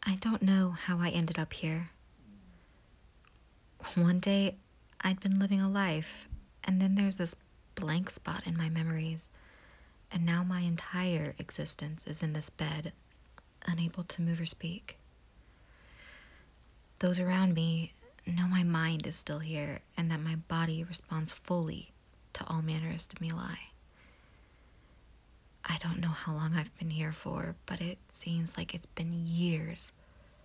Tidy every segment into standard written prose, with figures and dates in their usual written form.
I don't know how I ended up here. One day, I'd been living a life, and then there's this blank spot in my memories, and now my entire existence is in this bed, unable to move or speak. Those around me know my mind is still here and that my body responds fully to all manner of stimuli. I don't know how long I've been here for, but it seems like it's been years.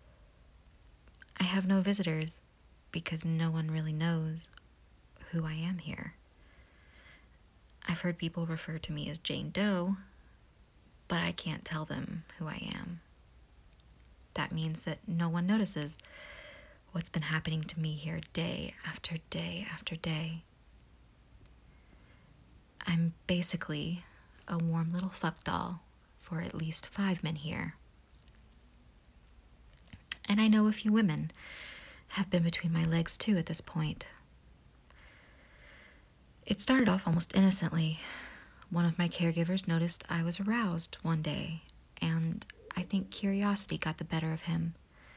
I have no visitors because no one really knows who I am here. I've heard people refer to me as Jane Doe, but I can't tell them who I am. That means that no one notices what's been happening to me here day after day after day. I'm basically a warm little fuck doll for at least 5 men here. And I know a few women have been between my legs too at this point. It started off almost innocently. One of my caregivers noticed I was aroused one day, and I think curiosity got the better of him.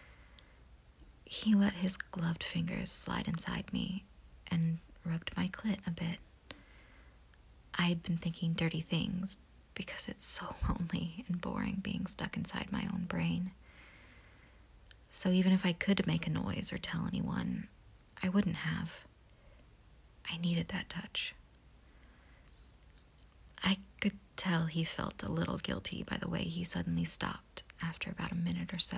He let his gloved fingers slide inside me and rubbed my clit a bit. I'd been thinking dirty things because it's so lonely and boring being stuck inside my own brain. So even if I could make a noise or tell anyone, I wouldn't have. I needed that touch. I could tell he felt a little guilty by the way he suddenly stopped after about a minute or so.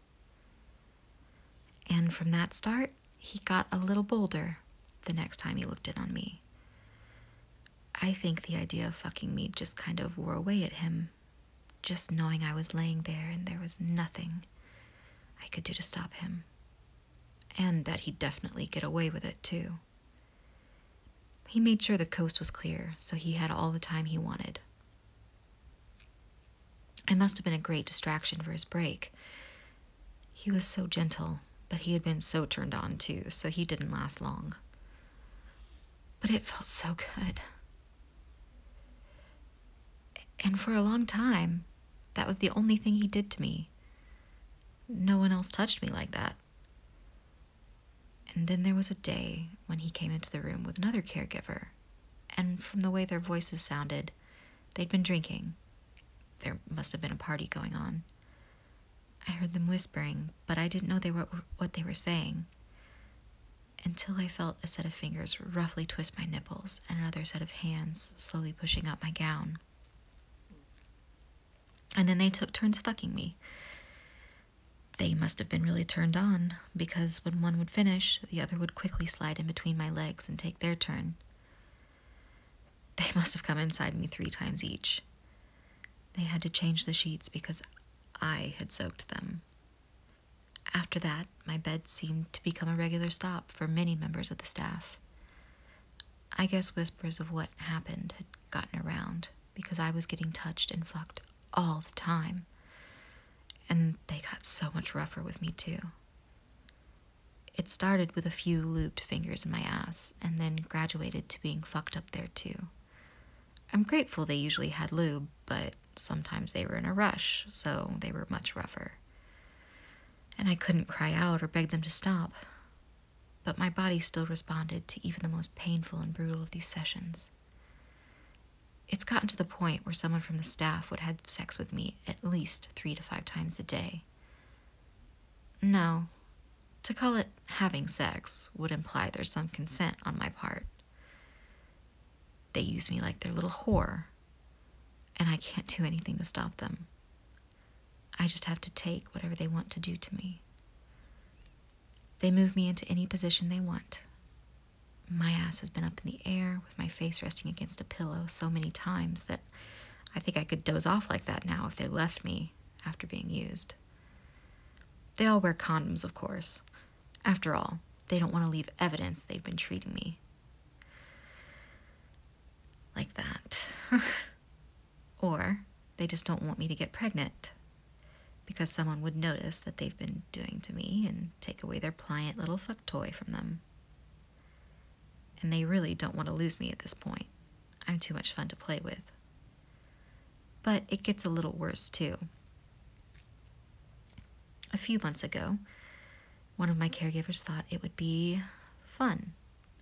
And from that start, he got a little bolder the next time he looked in on me. I think the idea of fucking me just kind of wore away at him, just knowing I was laying there and there was nothing I could do to stop him. And that he'd definitely get away with it, too. He made sure the coast was clear, so he had all the time he wanted. I must have been a great distraction for his break. He was so gentle, but he had been so turned on, too, so he didn't last long. But it felt so good. And for a long time, that was the only thing he did to me. No one else touched me like that. And then there was a day when he came into the room with another caregiver, and from the way their voices sounded, they'd been drinking. There must have been a party going on. I heard them whispering, but I didn't know what they were saying, until I felt a set of fingers roughly twist my nipples and another set of hands slowly pushing up my gown. And then they took turns fucking me. They must have been really turned on, because when one would finish, the other would quickly slide in between my legs and take their turn. They must have come inside me 3 times each. They had to change the sheets because I had soaked them. After that, my bed seemed to become a regular stop for many members of the staff. I guess whispers of what happened had gotten around, because I was getting touched and fucked all the time. And they got so much rougher with me, too. It started with a few lubed fingers in my ass, and then graduated to being fucked up there, too. I'm grateful they usually had lube, but sometimes they were in a rush, so they were much rougher. And I couldn't cry out or beg them to stop. But my body still responded to even the most painful and brutal of these sessions. It's gotten to the point where someone from the staff would have sex with me at least 3 to 5 times a day. No, to call it having sex would imply there's some consent on my part. They use me like their little whore, and I can't do anything to stop them. I just have to take whatever they want to do to me. They move me into any position they want. My ass has been up in the air with my face resting against a pillow so many times that I think I could doze off like that now if they left me after being used. They all wear condoms, of course. After all, they don't want to leave evidence they've been treating me like that. Or they just don't want me to get pregnant, because someone would notice that they've been doing to me and take away their pliant little fuck toy from them. And they really don't want to lose me at this point. I'm too much fun to play with. But it gets a little worse, too. A few months ago, one of my caregivers thought it would be fun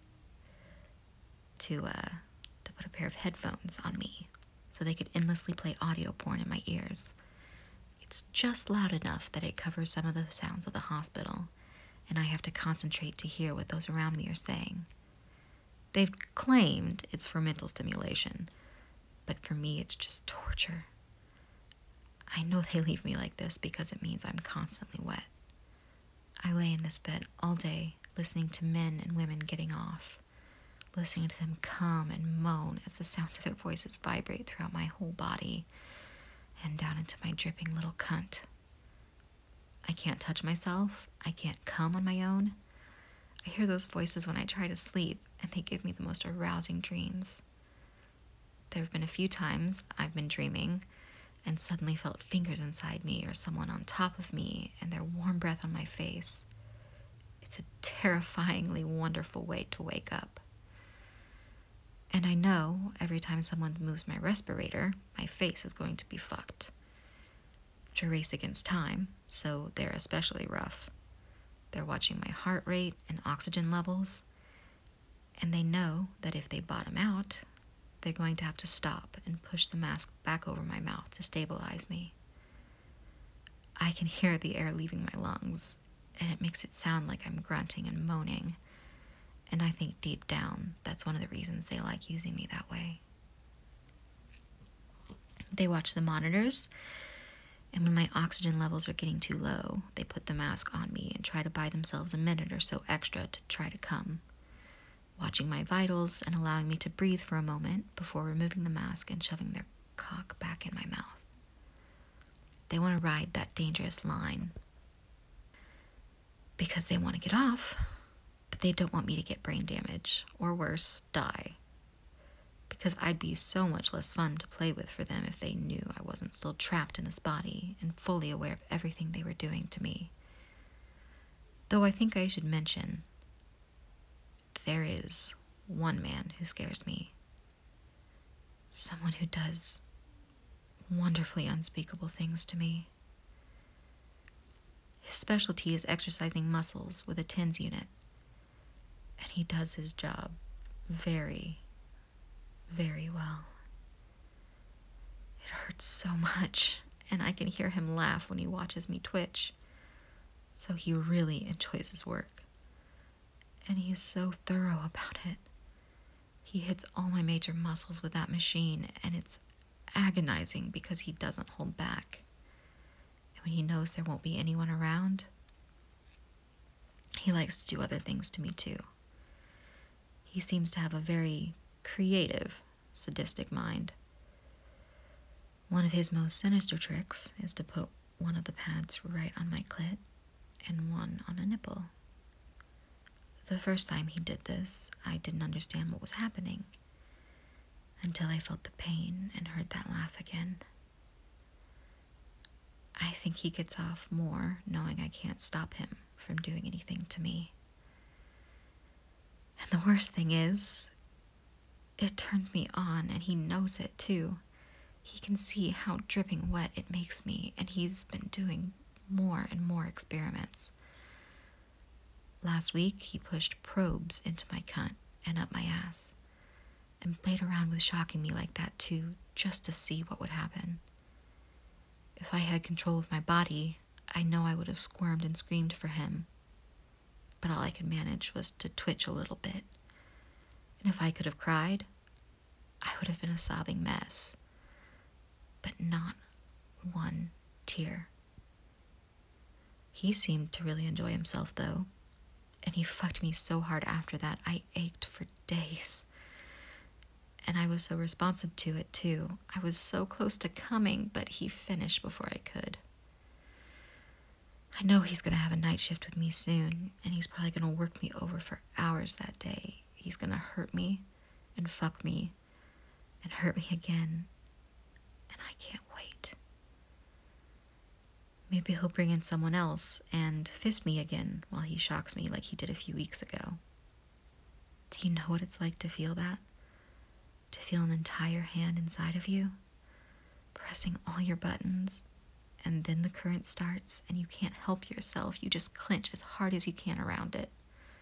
to put a pair of headphones on me so they could endlessly play audio porn in my ears. It's just loud enough that it covers some of the sounds of the hospital, and I have to concentrate to hear what those around me are saying. They've claimed it's for mental stimulation, but for me it's just torture. I know they leave me like this because it means I'm constantly wet. I lay in this bed all day, listening to men and women getting off, listening to them come and moan as the sounds of their voices vibrate throughout my whole body and down into my dripping little cunt. I can't touch myself. I can't come on my own. I hear those voices when I try to sleep, and they give me the most arousing dreams. There have been a few times I've been dreaming and suddenly felt fingers inside me or someone on top of me and their warm breath on my face. It's a terrifyingly wonderful way to wake up. And I know every time someone moves my respirator, my face is going to be fucked. To race against time, so they're especially rough. They're watching my heart rate and oxygen levels, and they know that if they bottom out, they're going to have to stop and push the mask back over my mouth to stabilize me. I can hear the air leaving my lungs, and it makes it sound like I'm grunting and moaning, and I think deep down that's one of the reasons they like using me that way. They watch the monitors, and when my oxygen levels are getting too low, they put the mask on me and try to buy themselves a minute or so extra to try to come, watching my vitals and allowing me to breathe for a moment before removing the mask and shoving their cock back in my mouth. They want to ride that dangerous line because they want to get off, but they don't want me to get brain damage, or worse, die. Because I'd be so much less fun to play with for them if they knew I wasn't still trapped in this body and fully aware of everything they were doing to me. Though I think I should mention, there is one man who scares me. Someone who does wonderfully unspeakable things to me. His specialty is exercising muscles with a TENS unit, and he does his job very, very well. It hurts so much, and I can hear him laugh when he watches me twitch. So he really enjoys his work, and he is so thorough about it. He hits all my major muscles with that machine, and it's agonizing because he doesn't hold back. And when he knows there won't be anyone around, he likes to do other things to me too. He seems to have a very creative, sadistic mind. One of his most sinister tricks is to put one of the pads right on my clit and one on a nipple. The first time he did this, I didn't understand what was happening until I felt the pain and heard that laugh again. I think he gets off more knowing I can't stop him from doing anything to me. And the worst thing is, it turns me on, and he knows it too. He can see how dripping wet it makes me, and he's been doing more and more experiments. Last week, he pushed probes into my cunt and up my ass, and played around with shocking me like that too, just to see what would happen. If I had control of my body, I know I would have squirmed and screamed for him, but all I could manage was to twitch a little bit. And if I could have cried, I would have been a sobbing mess, but not one tear. He seemed to really enjoy himself, though, and he fucked me so hard after that I ached for days. And I was so responsive to it, too. I was so close to coming, but he finished before I could. I know he's going to have a night shift with me soon, and he's probably going to work me over for hours that day. He's going to hurt me and fuck me and hurt me again, and I can't wait. Maybe he'll bring in someone else and fist me again while he shocks me like he did a few weeks ago. Do you know what it's like to feel that? To feel an entire hand inside of you, pressing all your buttons and then the current starts, and you can't help yourself. You just clench as hard as you can around it.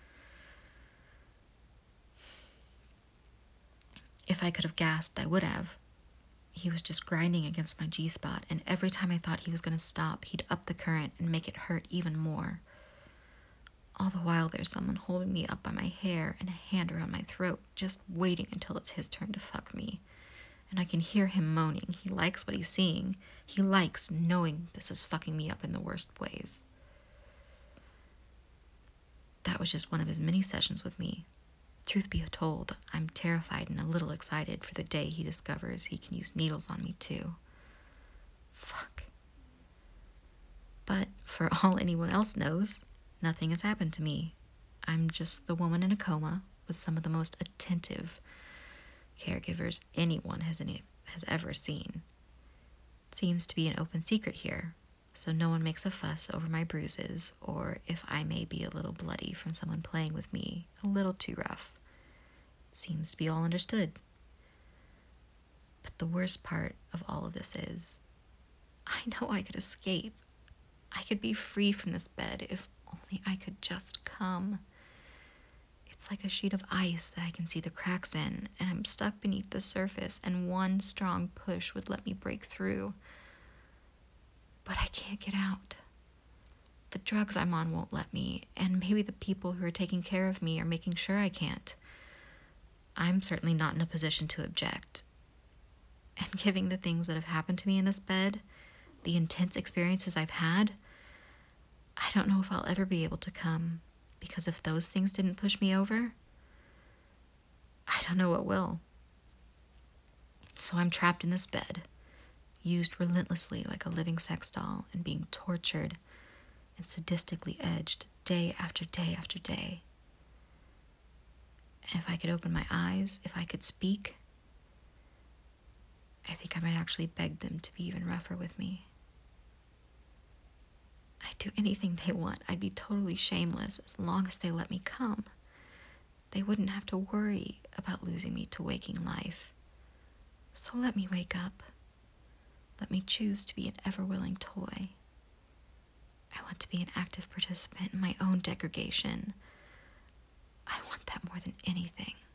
If I could have gasped, I would have. He was just grinding against my G-spot, and every time I thought he was going to stop, he'd up the current and make it hurt even more. All the while, there's someone holding me up by my hair and a hand around my throat, just waiting until it's his turn to fuck me. And I can hear him moaning. He likes what he's seeing. He likes knowing this is fucking me up in the worst ways. That was just one of his mini sessions with me. Truth be told, I'm terrified and a little excited for the day he discovers he can use needles on me too. Fuck. But for all anyone else knows, nothing has happened to me. I'm just the woman in a coma with some of the most attentive caregivers anyone has ever seen. It seems to be an open secret here, so no one makes a fuss over my bruises or if I may be a little bloody from someone playing with me a little too rough. It seems to be all understood. But the worst part of all of this is, I know I could escape. I could be free from this bed if only I could just come. It's like a sheet of ice that I can see the cracks in, and I'm stuck beneath the surface, and one strong push would let me break through. But I can't get out. The drugs I'm on won't let me, and maybe the people who are taking care of me are making sure I can't. I'm certainly not in a position to object. And given the things that have happened to me in this bed, the intense experiences I've had, I don't know if I'll ever be able to come, because if those things didn't push me over, I don't know what will. So I'm trapped in this bed, used relentlessly like a living sex doll and being tortured and sadistically edged day after day after day. And if I could open my eyes, if I could speak, I think I might actually beg them to be even rougher with me. I'd do anything they want. I'd be totally shameless as long as they let me come. They wouldn't have to worry about losing me to waking life. So let me wake up. Let me choose to be an ever-willing toy. I want to be an active participant in my own degradation. I want that more than anything.